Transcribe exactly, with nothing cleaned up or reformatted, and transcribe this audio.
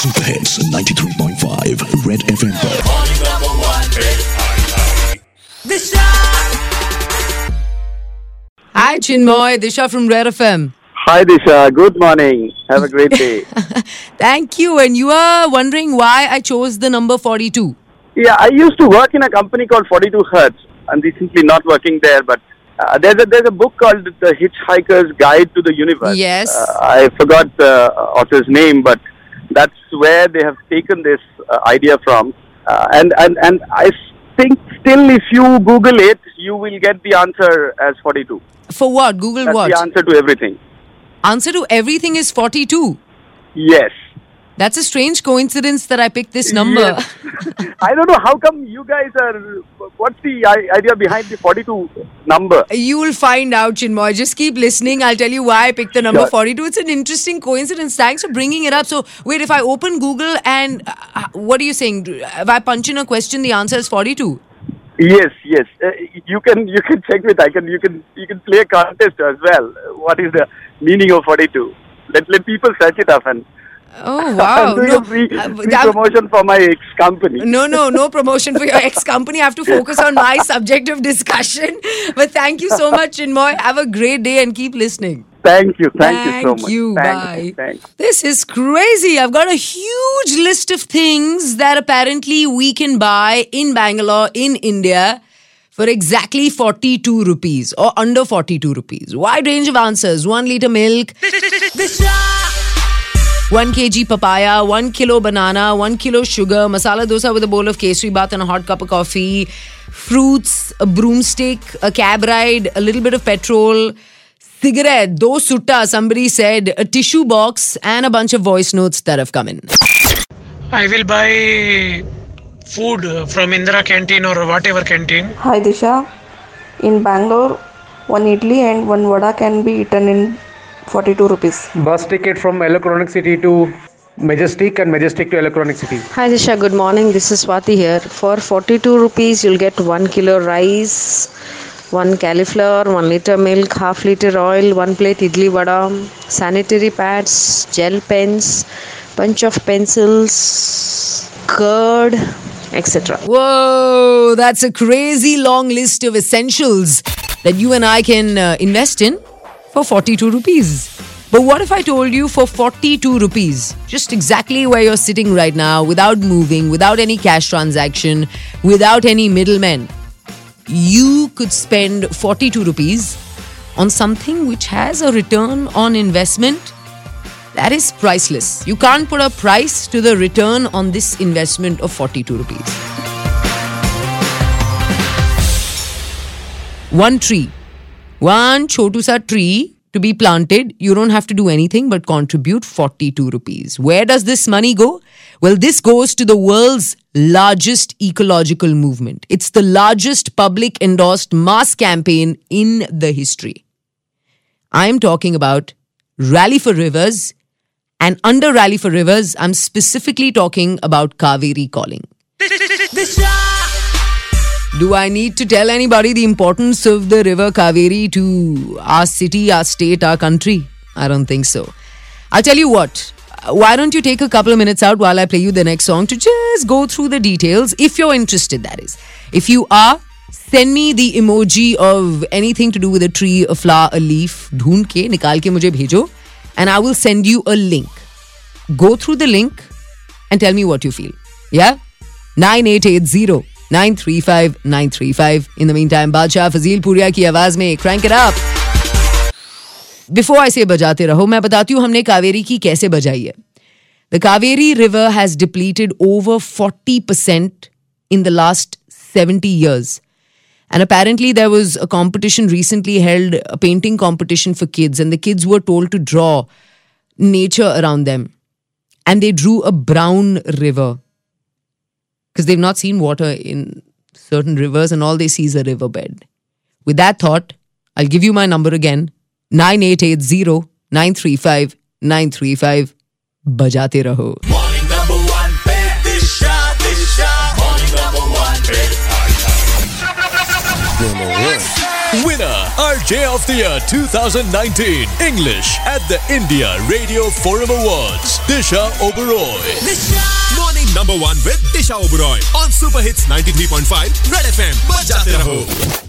Super Hits ninety-three point five Red F M पर Disha. Hi Chinmoy, Disha from Red F M. Hi Disha, good morning. Have a great day. Thank you. And you are wondering why I chose the number forty-two. Yeah, I used to work in a company called forty-two Hertz. I'm recently not working there, but uh, there's a there's a book called The Hitchhiker's Guide to the Universe. Yes. Uh, I forgot the author's name, but that's where they have taken this uh, idea from. Uh, and, and, and I think still if you Google it, you will get the answer as forty-two. For what? Google That's what? the answer to everything. Answer to everything is forty-two. Yes. That's a strange coincidence that I picked this number. Yes. I don't know how come you guys are. What's the idea behind the forty-two number? You will find out, Chinmoy. Just keep listening. I'll tell you why I picked the number Sure. forty-two. It's an interesting coincidence. Thanks for bringing it up. So, wait, if I open Google and uh, what are you saying? If I punch in a question, the answer is forty-two. Yes, yes. Uh, you can you can check with. I can you can you can play a contest as well. What is the meaning of forty-two? Let let people search it up and. Oh, wow. I'm doing No, a free, uh, free that- promotion for my ex-company. No, no, no promotion for your ex-company. I have to focus on my subject of discussion. But thank you so much, Chinmoy. Have a great day and keep listening. Thank you. Thank, you so much. Thank you. Thanks, Bye. Thanks. This is crazy. I've got a huge list of things that apparently we can buy in Bangalore, in India, for exactly forty-two rupees or under forty-two rupees. Wide range of answers. One litre milk. One kg papaya, one kilo banana, one kilo sugar, masala dosa with a bowl of kesari bath and a hot cup of coffee, fruits, a broomstick, a cab ride, a little bit of petrol, cigarette, do sutta, somebody said, a tissue box, and a bunch of voice notes that have come in. I will buy food from Indira canteen or whatever canteen. Hi Disha, in Bangalore, one idli and one vada can be eaten in forty-two rupees. Bus ticket from Electronic City to Majestic and Majestic to Electronic City. Hi Disha, good morning. This is Swati here. For forty-two rupees, you'll get one kilo rice, one cauliflower, one liter milk, half liter oil, one plate idli vada, sanitary pads, gel pens, bunch of pencils, curd, et cetera. Whoa, that's a crazy long list of essentials that you and I can uh, invest in for forty-two rupees. But what if I told you for forty-two rupees, just exactly where you're sitting right now, without moving, without any cash transaction, without any middlemen, you could spend forty-two rupees on something which has a return on investment that is priceless. You can't put a price to the return on this investment of forty-two rupees. One tree. One chotu sa tree to be planted. You don't have to do anything but contribute forty-two rupees. Where does this money go? Well, this goes to the world's largest ecological movement. It's the largest public endorsed mass campaign in the history. I am talking about Rally for Rivers, and under Rally for Rivers, I'm specifically talking about Kaveri Calling. Do I need to tell anybody the importance of the river Kaveri to our city, our state, our country? I don't think so. I'll tell you what. Why don't you take a couple of minutes out while I play you the next song to just go through the details, if you're interested, that is. If you are, send me the emoji of anything to do with a tree, a flower, a leaf. Dhoond ke, nikal ke mujhe bhejo. And I will send you a link. Go through the link and tell me what you feel. Yeah? nine eight eight zero nine three five nine three five. In the meantime, Badshah Fazil Puria की आवाज में crank it up. Before I say बजाते रहो, मैं बताती हूँ हमने कावेरी की कैसे बजाई है. The Kaveri River has depleted over forty percent in the last seventy years. And apparently there was a competition recently held, a painting competition for kids, and the kids were told to draw nature around them. And they drew a brown river. Because they've not seen water in certain rivers and all they see is a riverbed. With that thought, I'll give you my number again. nine eight eight zero nine three five nine three five. Bajate raho. Morning number one पे दिशा दिशा. Morning number one पे. Number one. Winner, R J of the Year twenty nineteen, English at the India Radio Forum Awards, Disha Oberoi. Morning number one with Disha Oberoi on Super Hits ninety-three point five Red F M. Bajate raho.